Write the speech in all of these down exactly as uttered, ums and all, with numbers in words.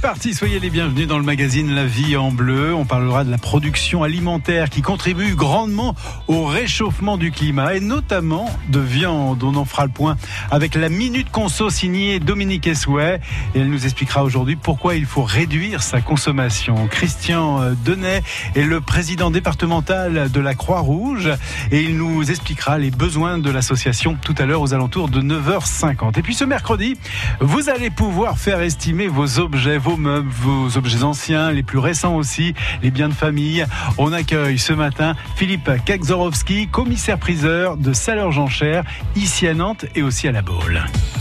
parti, soyez les bienvenus dans le magazine La Vie en Bleu. On parlera de la production alimentaire qui contribue grandement au réchauffement du climat et notamment de viande. On en fera le point avec la Minute Conso signée Dominique Essouet et elle nous expliquera aujourd'hui pourquoi il faut réduire sa consommation. Christian Denay est le président départemental de la Croix-Rouge et il nous expliquera les besoins de l'association tout à l'heure aux alentours de neuf heures cinquante. Et puis ce mercredi, vous allez pouvoir faire estimer vos objets, vos meubles, vos objets anciens, les plus récents aussi, les biens de famille. On accueille ce matin Philippe Kagzorowski, commissaire-priseur de Saleurs-Jonchère, ici à Nantes et aussi à La Baule.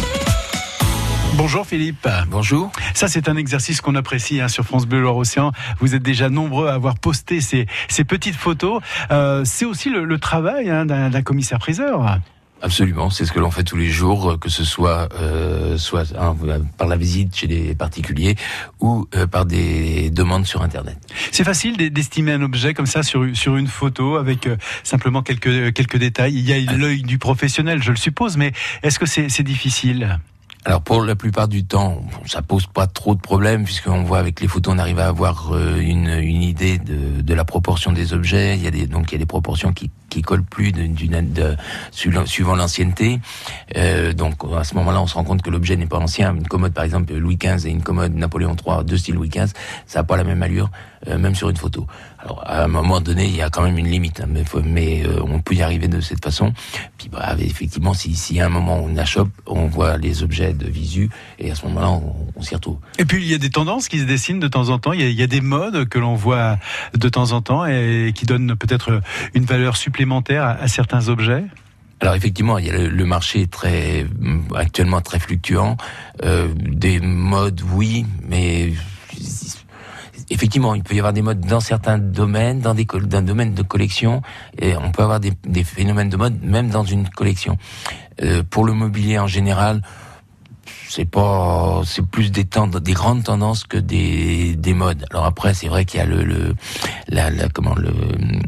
Bonjour Philippe. Bonjour. Ça c'est un exercice qu'on apprécie hein, sur France Bleu Loire-Océan. Vous êtes déjà nombreux à avoir posté ces, ces petites photos. Euh, c'est aussi le, le travail hein, d'un, d'un commissaire-priseur. Absolument, c'est ce que l'on fait tous les jours, que ce soit euh, soit hein, par la visite chez des particuliers ou euh, par des demandes sur Internet. C'est facile d'estimer un objet comme ça sur sur une photo avec euh, simplement quelques quelques détails. Il y a l'œil du professionnel, je le suppose, mais est-ce que c'est c'est difficile ? Alors pour la plupart du temps, ça pose pas trop de problèmes puisqu'on voit avec les photos, on arrive à avoir une une idée de de la proportion des objets. Il y a des donc il y a des proportions qui qui collent plus d'une de, suivant l'ancienneté. Euh, donc à ce moment-là, on se rend compte que l'objet n'est pas ancien. Une commode par exemple Louis quinze et une commode Napoléon trois de style Louis quinze, ça a pas la même allure, euh, même sur une photo. Alors à un moment donné, il y a quand même une limite, hein, mais, faut, mais euh, on peut y arriver de cette façon. Puis bah, effectivement, si, si à un moment on achoppe, on voit les objets de visu et à ce moment-là, on, on s'y retrouve. Et puis il y a des tendances qui se dessinent de temps en temps. Il y a, il y a des modes que l'on voit de temps en temps et qui donnent peut-être une valeur supplémentaire à, à certains objets. Alors effectivement, il y a le, le marché est très actuellement très fluctuant. Euh, des modes, oui, mais effectivement, il peut y avoir des modes dans certains domaines, dans des dans domaines de collection, et on peut avoir des, des phénomènes de mode même dans une collection. Euh, pour le mobilier en général, c'est pas, c'est plus des tendances, des grandes tendances que des des modes. Alors après, c'est vrai qu'il y a le le la, la comment le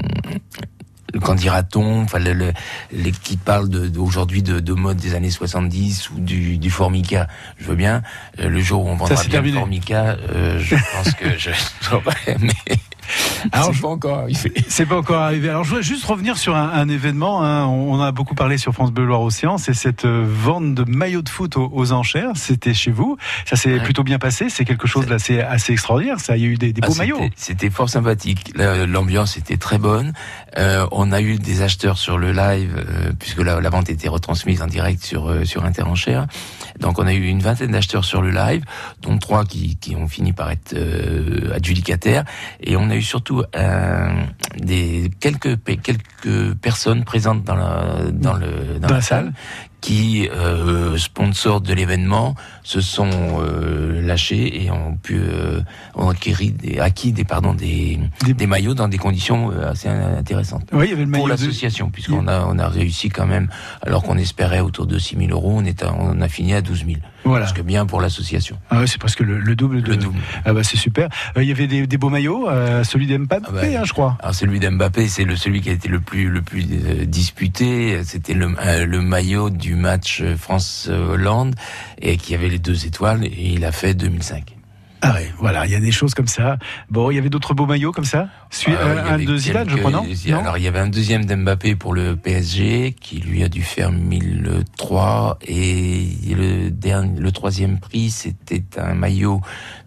le qu'en dira-t-on, enfin le, le les qui parlent de, de aujourd'hui de, de mode des années soixante-dix ou du du Formica, je veux bien. Euh, le jour où on vendra bien terminé. Le Formica, euh, je pense que je saurais, mais alors, c'est pas encore arrivé. C'est pas encore arrivé. Alors, je voudrais juste revenir sur un, un événement. Hein. On a beaucoup parlé sur France Bleu Loire-Océan. C'est cette vente de maillots de foot aux, aux enchères. C'était chez vous. Ça s'est ouais. plutôt bien passé. C'est quelque chose d'assez assez extraordinaire. Ça, il y a eu des, des beaux ah, c'était, maillots. C'était fort sympathique. L'ambiance était très bonne. Euh, on a eu des acheteurs sur le live, euh, puisque la, la vente était retransmise en direct sur euh, sur Interenchères. Donc, on a eu une vingtaine d'acheteurs sur le live, dont trois qui, qui ont fini par être euh, adjudicataires. Et on a eu surtout euh, des quelques quelques personnes présentes dans la dans le dans, dans la, la salle, salle qui euh, sponsors de l'événement se sont euh, lâchés et ont pu euh, ont acquis des acquis des pardon des des, des maillots dans des conditions assez intéressantes. Oui, il y avait le maillot pour l'association de... puisqu'on a on a réussi quand même, alors qu'on espérait autour de six mille euros, on est à, on a fini à douze mille. Voilà. Parce que bien pour l'association. Ah ouais, c'est presque le, le double de. Le double. Ah bah c'est super. Euh, il y avait des, des beaux maillots, euh, celui d'Mbappé, ah bah, hein, je crois. Alors celui d'Mbappé, c'est le celui qui a été le plus le plus euh, disputé. C'était le euh, le maillot du match France-Hollande et qui avait les deux étoiles et il a fait deux mille cinq. Ah ouais, voilà, il y a des choses comme ça. Bon, il y avait d'autres beaux maillots comme ça. Suis, ah, un de Zidane, quelques... je crois, non, non Alors, il y avait un deuxième d'Mbappé pour le P S G, qui lui a dû faire mille trois, et le dernier, le troisième prix, c'était un maillot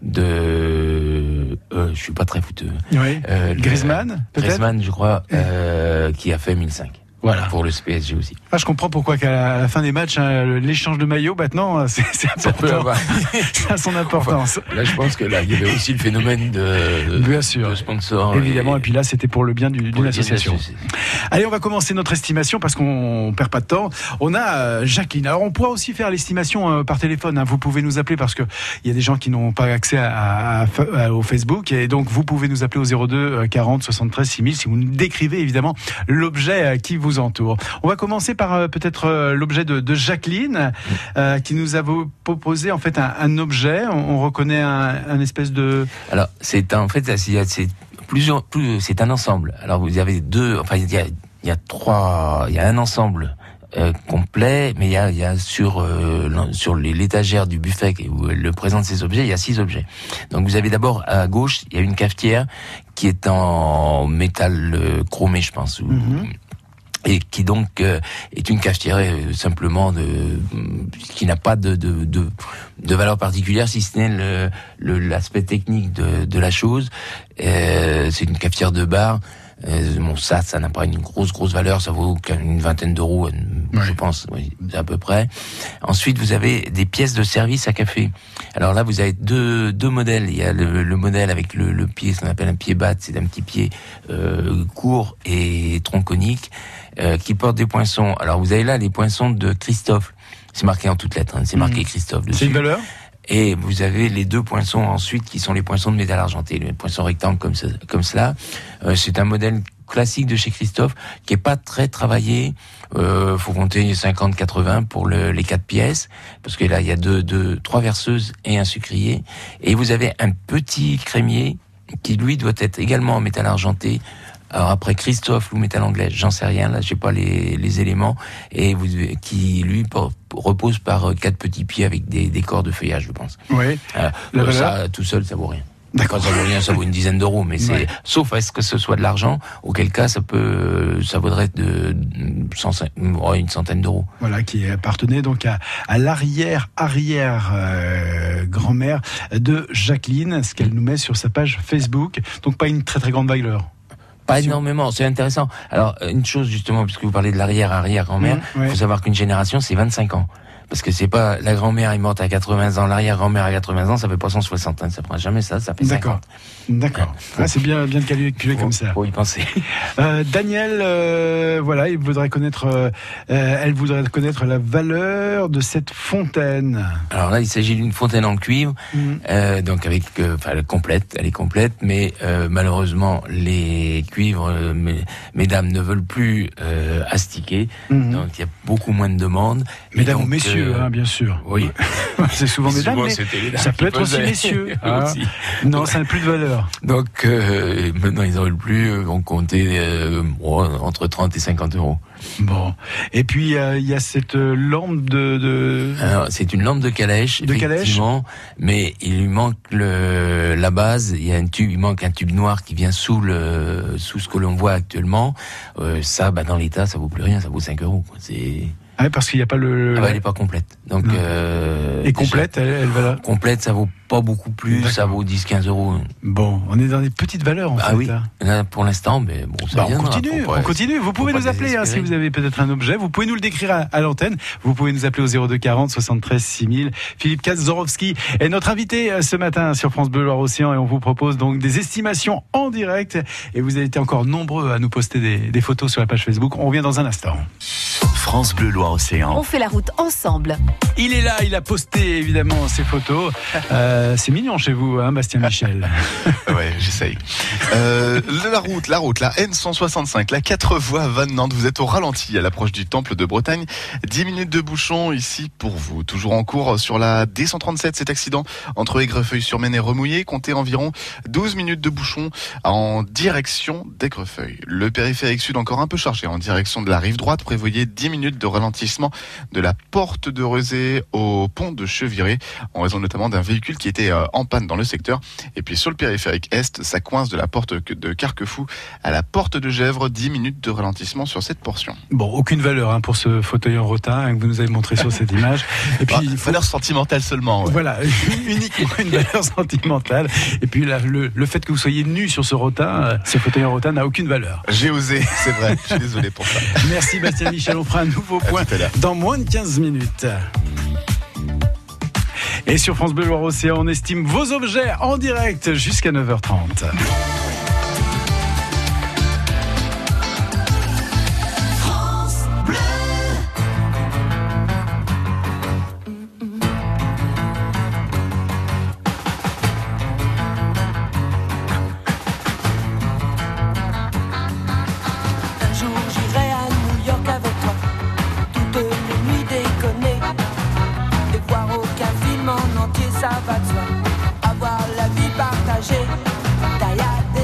de, euh, je suis pas très fouteux. Oui. Euh, Griezmann, peut-être. Griezmann, je crois, euh, qui a fait mille cinq. Voilà. Pour le P S G aussi. Ah, je comprends pourquoi qu'à la fin des matchs, hein, l'échange de maillots, maintenant, c'est, c'est important. Ça a son importance. Enfin, là, je pense que là, il y avait aussi le phénomène de, bien sûr, de sponsor. Évidemment, et... et puis là, c'était pour le bien du, d'une association. Bien, allez, on va commencer notre estimation parce qu'on perd pas de temps. On a euh, Jacqueline. Alors, on pourra aussi faire l'estimation euh, par téléphone. Hein. Vous pouvez nous appeler parce que il y a des gens qui n'ont pas accès à, à, à, au Facebook. Et donc, vous pouvez nous appeler au zéro deux quarante soixante-treize six mille si vous nous décrivez, évidemment, l'objet euh, qui vous entoure. On va commencer par euh, peut-être euh, l'objet de, de Jacqueline euh, qui nous a proposé en fait un, un objet. On, on reconnaît un, un espèce de. Alors c'est en fait c'est, c'est plusieurs plus c'est un ensemble. Alors vous avez deux enfin il y a il y a trois il y a un ensemble euh, complet, mais il y a, il y a sur euh, sur l'étagère du buffet où elle présente ses objets, il y a six objets. Donc vous avez d'abord à gauche, il y a une cafetière qui est en métal euh, chromé, je pense. Mm-hmm. Et qui donc euh, est une cafetière euh, simplement de qui n'a pas de de de, de valeur particulière, si ce n'est le, le l'aspect technique de de la chose. Euh, c'est une cafetière de bar. Euh, bon, ça, ça n'a pas une grosse grosse valeur, ça vaut une vingtaine d'euros, je ouais. pense, oui, à peu près. Ensuite, vous avez des pièces de service à café. Alors là, vous avez deux deux modèles. Il y a le, le modèle avec le, le pied, ce qu'on appelle un pied batte, c'est un petit pied euh, court et tronconique euh, qui porte des poinçons. Alors vous avez là les poinçons de Christophe. C'est marqué en toutes lettres, hein, c'est marqué mmh. Christophe dessus. C'est une valeur ? Et vous avez les deux poinçons ensuite qui sont les poinçons de métal argenté, les poinçons rectangles comme, ça, comme cela. Euh, c'est un modèle classique de chez Christophe qui est pas très travaillé. Euh, faut compter cinquante quatre-vingts pour le, les quatre pièces parce que là il y a deux, deux, trois verseuses et un sucrier. Et vous avez un petit crémier qui lui doit être également en métal argenté. Alors après Christophe ou métal anglais, j'en sais rien, là j'ai pas les, les éléments, et vous, qui lui por, repose par quatre petits pieds avec des, des corps de feuillage, je pense. Oui. Euh, ça tout seul ça vaut rien. D'accord. Ça vaut rien, ça vaut une dizaine d'euros, mais c'est, ouais. sauf à ce que ce soit de l'argent, auquel cas ça peut, ça vaudrait de, cent, une centaine d'euros. Voilà, qui appartenait donc à, à l'arrière, arrière, euh, grand-mère de Jacqueline, ce qu'elle nous met sur sa page Facebook. Donc pas une très très grande valeur. Pas énormément, c'est intéressant. Alors, une chose justement, puisque vous parlez de l'arrière-arrière-grand-mère, il mmh, ouais. faut savoir qu'une génération, c'est vingt-cinq ans. Parce que c'est pas, la grand-mère est morte à quatre-vingts ans, l'arrière-grand-mère à quatre-vingts ans, ça fait pas cent soixante, hein, ça prend jamais ça, ça fait D'accord. cinquante. D'accord. Ah, c'est bien, bien calculé comme ça. Faut y penser. Euh, Daniel, euh, voilà, il voudrait connaître, euh, elle voudrait connaître la valeur de cette fontaine. Alors là, il s'agit d'une fontaine en cuivre, mmh. euh, donc avec, euh, enfin, elle est complète, elle est complète, mais euh, malheureusement, les cuivres, euh, mes, mesdames ne veulent plus euh, astiquer, mmh. donc il y a beaucoup moins de demandes. Mesdames donc, ou messieurs. Euh, Hein, bien sûr. Oui. C'est souvent mesdames, mais ça peut être aussi messieurs. Ah. Aussi. Non, ça n'a plus de valeur. Donc, euh, maintenant, ils n'en veulent plus. On comptait euh, bon, entre trente et cinquante euros. Bon. Et puis, il euh, y a cette lampe de... de... Alors, c'est une lampe de calèche, de effectivement, calèche. Mais il lui manque le, la base. Il y a un tube, il manque un tube noir qui vient sous le, sous ce que l'on voit actuellement. Euh, ça, bah, dans l'état, ça vaut plus rien. Ça vaut cinq euros. Quoi. C'est... Ah, parce qu'il n'y a pas le... Ah bah, elle n'est pas complète. Donc, euh, et complète, déjà, elle, elle va là. Complète, ça vaut pas beaucoup plus, D'accord. ça vaut dix à quinze euros. Bon, on est dans des petites valeurs en ah fait. Ah oui, là, pour l'instant, mais bon, ça bah, viendra. On continue, on continue. Vous pouvez nous appeler hein, si vous avez peut-être un objet. Vous pouvez nous le décrire à, à l'antenne. Vous pouvez nous appeler au zéro deux quarante soixante-treize six mille. Philippe Kaczorowski est notre invité ce matin sur France Bleu Loire-Océan et on vous propose donc des estimations en direct. Et vous avez été encore nombreux à nous poster des, des photos sur la page Facebook. On revient dans un instant. France Bleu Loire-Océan. On fait la route ensemble. Il est là, il a posté évidemment ses photos. Euh, c'est mignon chez vous, hein, Bastien Michel. Ouais, j'essaye. Euh, la route, la route, la N cent soixante-cinq, la quatre voies Vannes-Nantes. Vous êtes au ralenti à l'approche du Temple de Bretagne. dix minutes de bouchon ici pour vous. Toujours en cours sur la D cent trente-sept, cet accident entre Aigrefeuille-sur-Maine et Remouillé. Comptez environ douze minutes de bouchon en direction d'Aigrefeuille. Le périphérique sud encore un peu chargé en direction de la rive droite. Prévoyez dix minutes de ralentissement de la porte de Rezé au pont de Cheviré en raison notamment d'un véhicule qui était en panne dans le secteur. Et puis sur le périphérique est, ça coince de la porte de Carquefou à la porte de Gesvres, dix minutes de ralentissement sur cette portion. Bon, aucune valeur hein, pour ce fauteuil en rotin hein, que vous nous avez montré sur cette image. Et puis, ah, faut... valeur sentimentale seulement. Ouais. Voilà, uniquement une valeur sentimentale. Et puis là, le, le fait que vous soyez nu sur ce rotin, ce fauteuil en rotin n'a aucune valeur. J'ai osé, c'est vrai. Je suis désolé pour ça. Merci Bastien Michel, on fera un nouveau point dans moins de quinze minutes. Et sur France Bleu Loire-Océan, on estime vos objets en direct jusqu'à neuf heures trente. Ça va de soi, avoir la vie partagée, taillade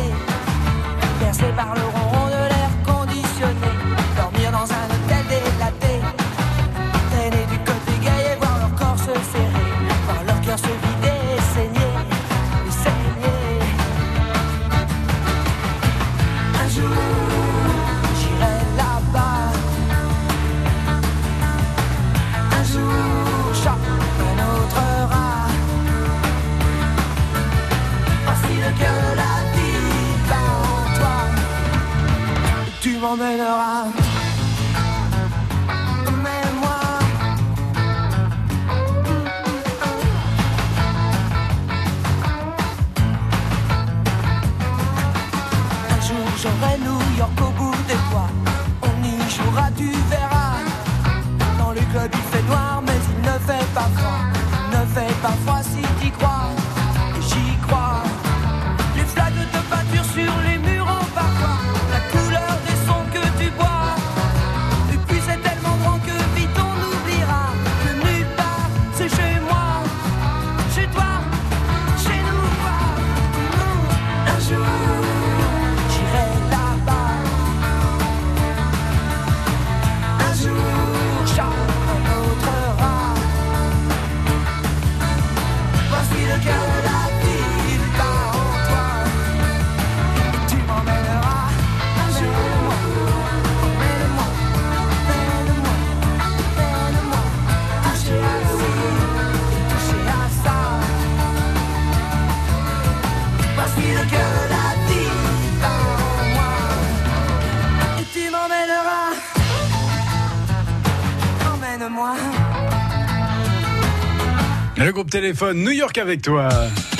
m'emmèneras. Emmène-moi. Un jour j'aurai New York au bout des doigts. On y jouera, tu verras. Dans le club il fait noir mais il ne fait pas froid. Il ne fait pas froid si t'y crois. Et j'y crois. Les flaques de peinture sur les murs au parfois. La couleur des sons que tu bois. Et puis c'est tellement grand que vite on oubliera que nulle part c'est chez moi. Chez toi, chez nous, quoi. Un jour j'irai là-bas. Un jour j'en autre. Voici le cœur de la ville par en toi. Tu m'emmèneras un jour. Emmène-moi, emmène-moi, emmène-moi. Toucher à ci, toucher à ça. Voici le cœur de la ville par en moi. Et tu m'emmèneras. Emmène-moi. Le groupe Téléphone, New York avec toi.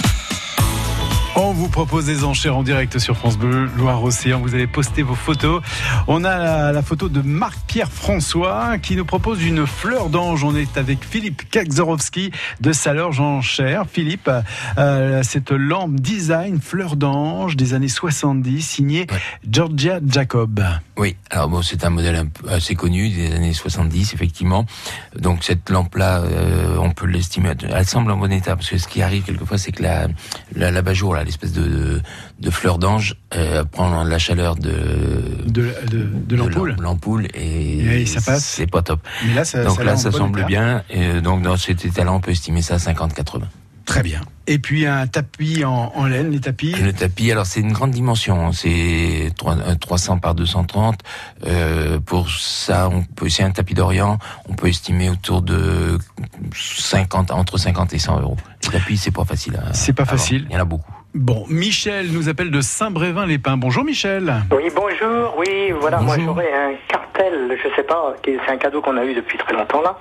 On vous propose des enchères en direct sur France Bleu Loire-Océan. Vous allez poster vos photos. On a la, la photo de Marc-Pierre François qui nous propose une fleur d'ange. On est avec Philippe Kagzorowski de Salorge en Cher. Philippe, euh, cette lampe design fleur d'ange des années soixante-dix signée ouais. Georgia Jacob. Oui, alors bon, c'est un modèle un peu assez connu des années soixante-dix, effectivement. Donc cette lampe-là, euh, on peut l'estimer, elle semble en bon état, parce que ce qui arrive quelquefois, c'est que la, la, l'abat-jour, là, l'espèce de, de, de fleur d'ange, euh, prend la chaleur de, de, de, de l'ampoule. De l'ampoule et, et ça passe. C'est pas top. Mais là, ça, donc ça là, ça bon semble état. bien. Et donc dans cet état-là, on peut estimer ça à cinquante à quatre-vingts. Très bien. Et puis un tapis en, en laine, les tapis. Le tapis, alors c'est une grande dimension, c'est trois cents par deux cent trente. Euh, pour ça, on peut, c'est un tapis d'Orient, on peut estimer autour de cinquante, entre cinquante et cent euros. Le tapis, c'est pas facile. À, c'est pas à facile. Vendre. Il y en a beaucoup. Bon, Michel nous appelle de Saint-Brévin-les-Pins. Bonjour Michel. Oui, bonjour. Oui, voilà, bonjour. Moi j'aurais un cartel, je sais pas, c'est un cadeau qu'on a eu depuis très longtemps là.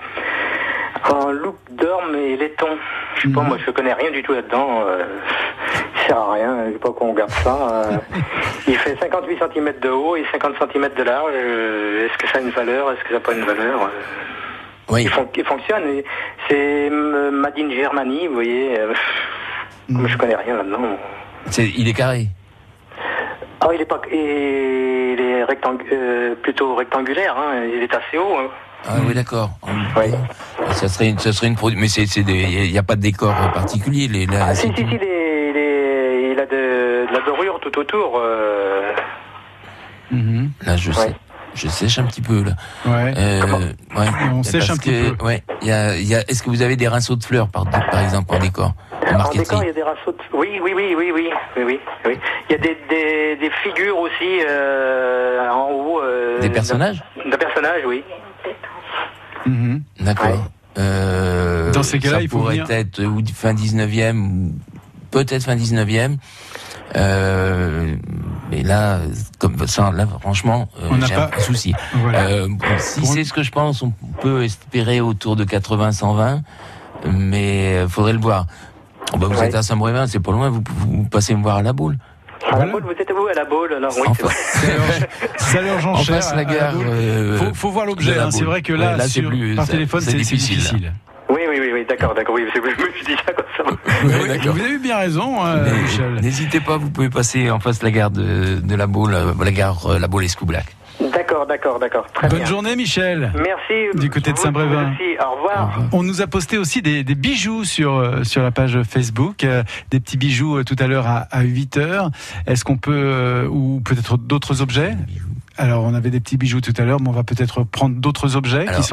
En loup d'orme et laiton. Je sais mmh. pas, moi je connais rien du tout là-dedans. Euh, ça sert à rien, je sais pas qu'on regarde ça. Euh, il fait cinquante-huit centimètres de haut et cinquante centimètres de large. Euh, est-ce que ça a une valeur? Est-ce que ça n'a pas une valeur? euh, Oui. Il, fon- il fonctionne. C'est euh, Made in Germany, vous voyez. Euh, mmh. Je connais rien là-dedans. C'est, il est carré. Ah, il est pas, il est rectang- euh, plutôt rectangulaire. Hein, il est assez haut. Hein. Ah oui, d'accord. Oui. Ça serait, une, ça serait une produit, mais c'est, c'est il n'y a pas de décor particulier. Les, là, ah si, si, si, les, les, il a de, de la dorure tout autour. Euh... Mm-hmm. Là, je ouais. sais. Je sèche un petit peu là. Ouais. Euh, ouais. On sèche un petit que, peu. Ouais. Il y a, il y a. Est-ce que vous avez des rinceaux de fleurs par, par exemple en décor? En, en décor, il y a des rinceaux. De... Oui, oui, oui, oui, oui, oui, oui, oui. Il y a des, des, des figures aussi euh, en haut. Euh, des personnages. Des personnages, oui. Mmh. D'accord. Ouais. Euh, Dans ces cas-là, il faut pourrait venir... être ou fin dix-neuvième, peut-être fin dix-neuvième. Euh, mais là, comme ça, là, franchement, euh, on n'a j'ai pas un souci. Voilà. Euh, bon, si Pour... c'est ce que je pense, on peut espérer autour de quatre-vingts à cent vingt, mais il faudrait le voir. Oh, bah, vous ouais. êtes à Saint-Brévin, c'est pas loin, vous, vous passez me voir à la Boule. À voilà. La Boule, vous êtes où à la Boule alors oui, enfin, c'est alors j'en cher. La gare. Euh, faut, faut voir l'objet. Hein, c'est vrai que là, ouais, là sur, plus, par ça, téléphone, c'est, c'est difficile. C'est difficile. Oui, oui, oui, oui, d'accord, d'accord. Oui, c'est je me dis ça comme ça. Oui, oui, vous avez eu bien raison, euh, Michel. N'hésitez pas, vous pouvez passer en face de la gare de, de la Boule, la gare euh, la Boule-Escoublac. D'accord, d'accord, d'accord. Très Bonne bien. journée, Michel. Merci. Du côté de Saint-Brévin. Merci. Au revoir. On nous a posté aussi des, des bijoux sur sur la page Facebook, euh, des petits bijoux euh, tout à l'heure à, à huit heures. Est-ce qu'on peut euh, ou peut-être d'autres objets? Alors, on avait des petits bijoux tout à l'heure, mais on va peut-être prendre d'autres objets. Alors, qui sont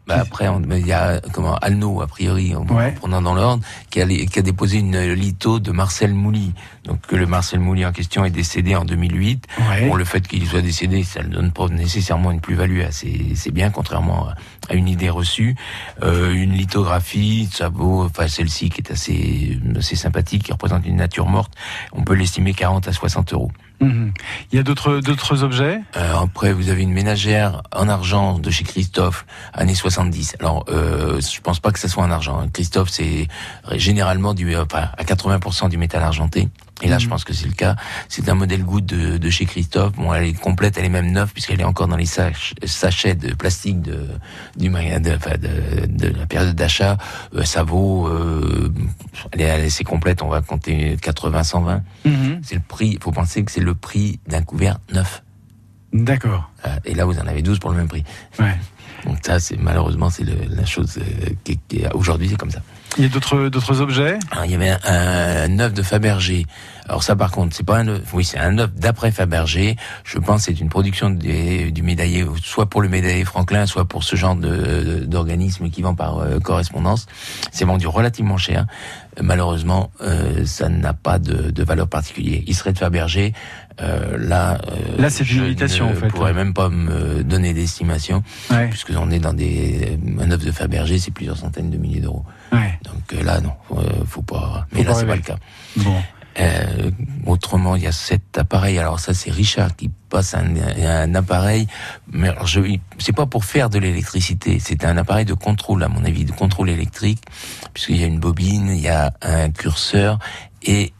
Bah après, il y a comment Alno, a priori, en ouais. prenant dans l'ordre, qui a, qui a déposé une litho de Marcel Mouly. Donc le Marcel Mouly en question est décédé en deux mille huit. Ouais. Bon, le fait qu'il soit décédé, ça ne donne pas nécessairement une plus-value assez, c'est bien, contrairement à une idée reçue. Euh, une lithographie, ça vaut, enfin celle-ci qui est assez, assez sympathique, qui représente une nature morte, on peut l'estimer quarante à soixante euros. Mmh. Il y a d'autres d'autres objets. Euh, après, vous avez une ménagère en argent de chez Christophe, années soixante-dix. Alors, euh, je pense pas que ça soit en argent. Christophe, c'est généralement du, enfin, à quatre-vingts pour cent du métal argenté. Et là, mmh. je pense que c'est le cas. C'est un modèle goutte de, de chez Christophe. Bon, elle est complète, elle est même neuve puisqu'elle est encore dans les sach- sachets de plastique de du magasin, de, enfin, de, de la période d'achat. Euh, ça vaut, euh, elle est, elle est assez complète. On va compter quatre-vingts, cent vingt. Mmh. C'est le prix. Il faut penser que c'est le prix d'un couvert neuf. D'accord. Et là, vous en avez douze pour le même prix. Ouais. Donc ça, c'est malheureusement, c'est le, la chose euh, qui, qui aujourd'hui, c'est comme ça. Il y a d'autres d'autres objets. Alors, il y avait un, un œuf de Fabergé. Alors ça, par contre, c'est pas un œuf. Oui, c'est un œuf d'après Fabergé. Je pense que c'est une production des, du médaillé, soit pour le médaillé Franklin, soit pour ce genre de d'organisme qui vend par euh, correspondance. C'est vendu relativement cher. Malheureusement, euh, ça n'a pas de, de valeur particulière. Il serait de Fabergé. Euh, là, euh, là, c'est une imitation en fait. Je ne pourrais même pas me donner d'estimation, ouais. puisque on est dans des un œuf de Fabergé, c'est plusieurs centaines de milliers d'euros. Ouais. Donc euh, là, non, faut, euh, faut pas. Mais faut là, pas c'est rêver. pas le cas. Bon. Euh, autrement, il y a cet appareil. Alors ça, c'est Richard qui passe un, un appareil. Mais alors, je, c'est pas pour faire de l'électricité. C'est un appareil de contrôle, à mon avis, de contrôle électrique, puisqu'il y a une bobine, il y a un curseur et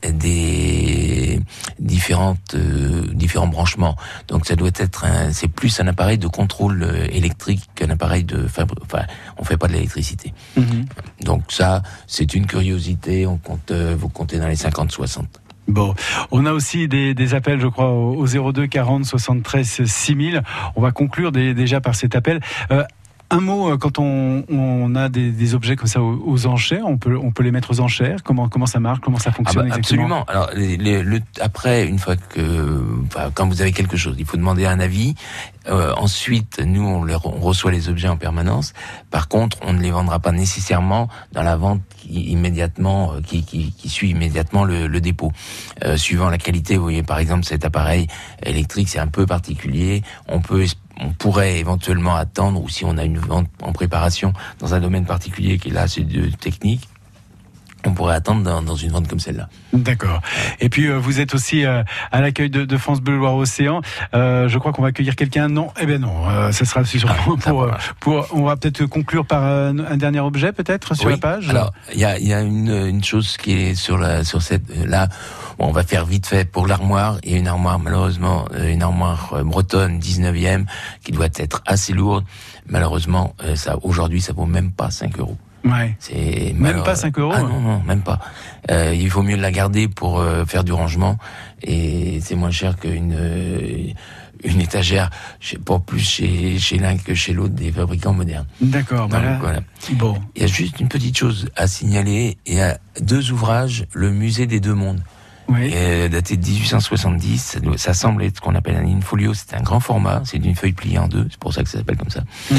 des différentes euh, différents branchements. Donc ça doit être un, c'est plus un appareil de contrôle euh, électrique qu'un appareil de fabri- enfin on fait pas de l'électricité. Mmh. Donc ça c'est une curiosité, on compte euh, vous comptez dans les cinquante soixante. Bon, on a aussi des, des appels, je crois, au, au zéro deux quarante soixante-treize six mille. On va conclure des, déjà par cet appel. Euh, Un mot, quand on, on a des, des objets comme ça aux, aux enchères, on peut, on peut les mettre aux enchères. Comment, comment ça marche, comment ça fonctionne ah bah, exactement ? Absolument. Alors, les, les, le, après, une fois que, enfin, quand vous avez quelque chose, il faut demander un avis. Euh, ensuite, nous, on, les, on reçoit les objets en permanence. Par contre, on ne les vendra pas nécessairement dans la vente qui, immédiatement, qui, qui, qui suit immédiatement le, le dépôt. Euh, suivant la qualité, vous voyez, par exemple, cet appareil électrique, c'est un peu particulier. On peut On pourrait éventuellement attendre, ou si on a une vente en préparation dans un domaine particulier qui est là, c'est de technique, on pourrait attendre dans, dans une vente comme celle-là. D'accord. Et puis euh, vous êtes aussi euh, à l'accueil de, de France Bleu Loire Océan. Euh, je crois qu'on va accueillir quelqu'un. Non, eh ben non. Euh, ça sera sûrement ah, pour, euh, pour. On va peut-être conclure par euh, un dernier objet, peut-être sur oui. la page. Alors, il y a, y a une, une chose qui est sur la sur cette là. Bon, on va faire vite fait pour l'armoire. Il y a une armoire, malheureusement, une armoire bretonne dix-neuvième qui doit être assez lourde. Malheureusement, ça aujourd'hui, ça vaut même pas cinq euros. Ouais. C'est même malheureux. Pas cinq euros. Ah non non, même pas. Euh, il vaut mieux la garder pour euh, faire du rangement et c'est moins cher qu'une euh, une étagère, je sais pas, plus chez chez l'un que chez l'autre des fabricants modernes. D'accord. Donc, bah là, voilà. Bon. Il y a juste une petite chose à signaler. Il y a deux ouvrages, le musée des deux mondes. Oui. Euh, daté de dix-huit cent soixante-dix, ça, doit, ça semble être ce qu'on appelle un in-folio, c'est un grand format, c'est d'une feuille pliée en deux, c'est pour ça que ça s'appelle comme ça. Mmh.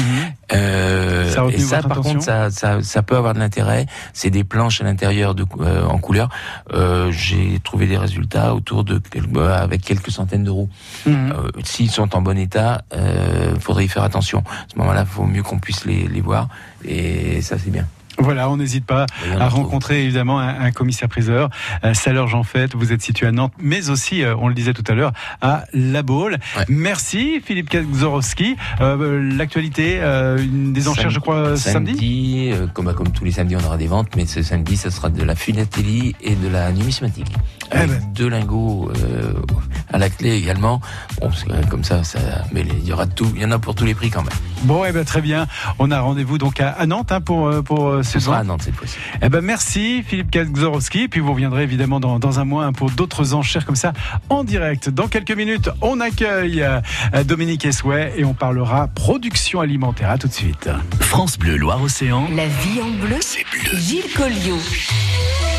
Euh, ça et ça, par attention. contre, ça, ça, ça peut avoir de l'intérêt. C'est des planches à l'intérieur de, euh, en couleur. Euh, j'ai trouvé des résultats autour de euh, avec quelques centaines d'euros. Mmh. Euh, s'ils sont en bon état, euh, faudrait y faire attention. À ce moment-là, il vaut mieux qu'on puisse les, les voir, et ça, c'est bien. Voilà, on n'hésite pas à rencontrer évidemment un, un commissaire-priseur. Euh, Saleur Jean Fête, vous êtes situé à Nantes, mais aussi, euh, on le disait tout à l'heure, à La Baule. Ouais. Merci Philippe Kazorowski. Euh, l'actualité, euh, une des enchères, samedi, je crois, samedi. Samedi, euh, comme, comme tous les samedis, on aura des ventes, mais ce samedi, ça sera de la philatélie et de la numismatique. Avec eh ben. deux lingots euh, à la clé également. Bon, c'est comme ça, ça, mais il y aura tout, il y en a pour tous les prix quand même. Bon, eh ben très bien. On a rendez-vous donc à, à Nantes hein, pour pour ce sera à Nantes cette fois-ci. Eh ben merci Philippe Kazorowski. Et puis vous reviendrez évidemment dans, dans un mois hein, pour d'autres enchères comme ça en direct. Dans quelques minutes, on accueille euh, Dominique Esouet et on parlera production alimentaire. À tout de suite. France Bleu Loire Océan. La vie en bleu. C'est bleu. Gilles Colliot.